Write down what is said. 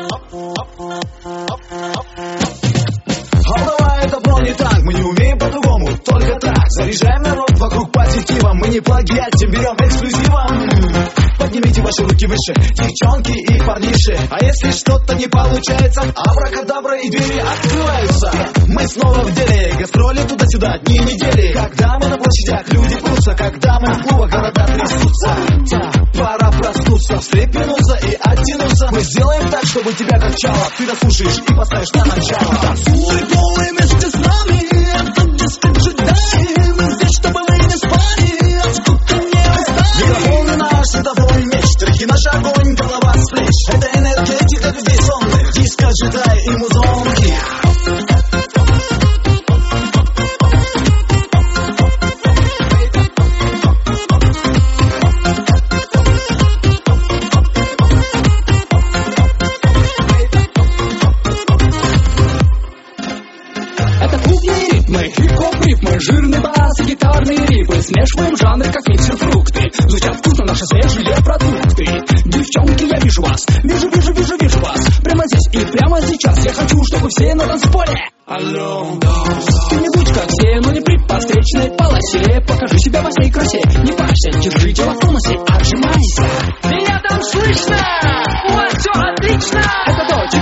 Давай, это бронетанк, мы не умеем по-другому, только так. Заряжаем народ вокруг позитива, мы не плагиатим, берем эксклюзивом. Поднимите ваши руки выше, девчонки и парниши. А если что-то не получается, абракадабра и двери открываются. Мы снова в деле, гастроли туда-сюда, дни недели. Когда мы на площадях, люди прутся, когда мы в клубах, города трясутся. Пора проснуться, встрепенуться и оттянуться. Мы сделаем так, чтобы тебя качало. Ты дослушаешь и поставишь на начало. Танцуй голый вместе с нами, это дискотека джедаи. Мы здесь, чтобы вы не спали, от скуки не устали. Микрофон наш световой меч, трехи наш огонь, голова с плеч. Это энергетика людей сонных, диско, джедай и музонки. Хип-хоп-рифмы, жирный бас и гитарные рифы. Смешиваем жанры, как миксер фрукты. Звучат вкусно наши свежие продукты. Девчонки, я вижу вас, вижу вас. Прямо здесь и прямо сейчас. Я хочу, чтобы все на танцполе. Алло, ты не будь как все, но не при встречной полосе. Покажи себя во всей красе. Не парься, держи тело в тонусе, отжимайся. Меня там слышно, у вас все отлично. Это то,